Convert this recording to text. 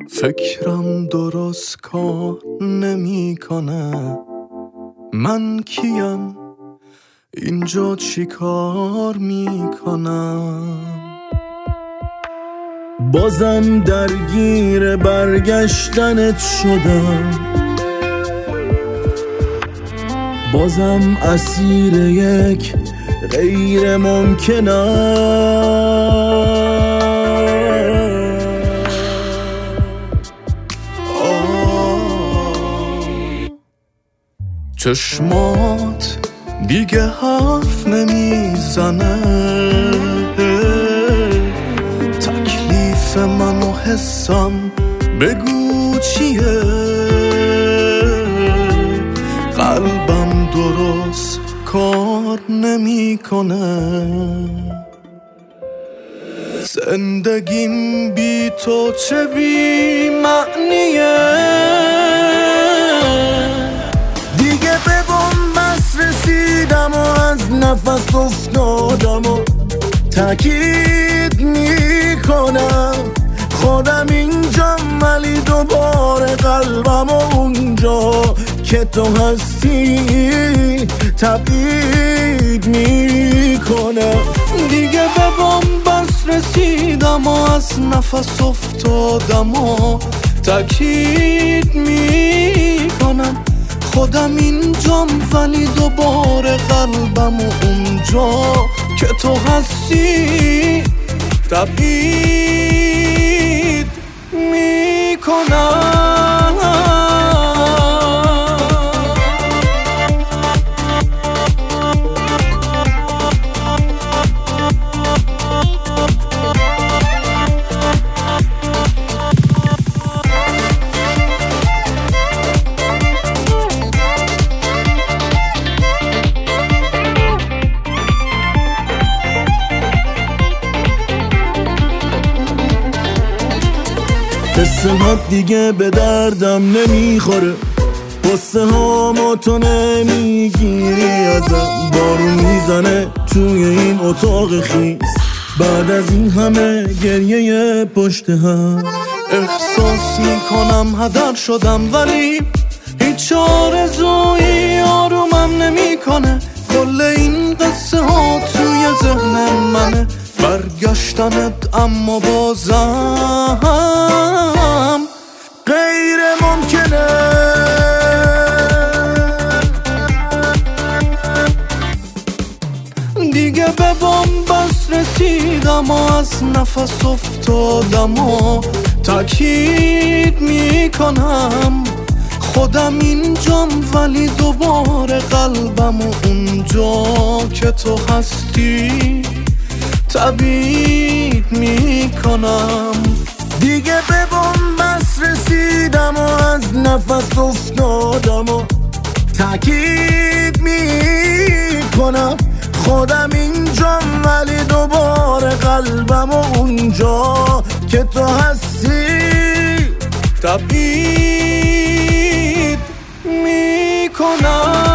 فکرم درست کار نمیکنه. من کیم؟ اینجا چی کار میکنم؟ بازم درگیر برگشتنت شدم، بازم اسیر یک غیر ممکنم. چشمات دیگه حرف نمیزنه، تکلیف من و حسم بگو چیه؟ قلبم درست کار نمیکنه. زندگیم بی تو چه بی معنیه؟ دیگه به بنبست رسیدم و از نفس افتادم و تأکید میکنم خودم اینجا، ولی دوباره قلبم و اونجا که تو هستی تبعید میکنه. دیگه به بنبست رسیدم و از نفس افتادم و تأکید میکنم خودم اینجام، ولی دوباره قلبم و اونجا که تو هستی تبعید میکنم. قصه ها دیگه به دردم نمیخوره، قصه ها ما تو نمیگیری ازم. بارون میزنه توی این اتاق خیس، بعد از این همه گریه پشت هم. احساس میکنم هدر شدم، ولی هیچ آرزویی آرومم نمیکنه. کل این قصه ها توی ذهن منه، برگشتنت اما بازم غیر ممکنه. دیگه به بنبست رسیدم و از نفس افتادم و تأکید میکنم خودم اینجام، ولی دوباره قلبم و اونجا که تو هستی تبعید میکنم. دیگه به بنبست رسیدم و از نفس افتادم و تأکید میکنم خودم اینجام، ولی دوباره قلبم و اونجا که تو هستی تبعید میکنم.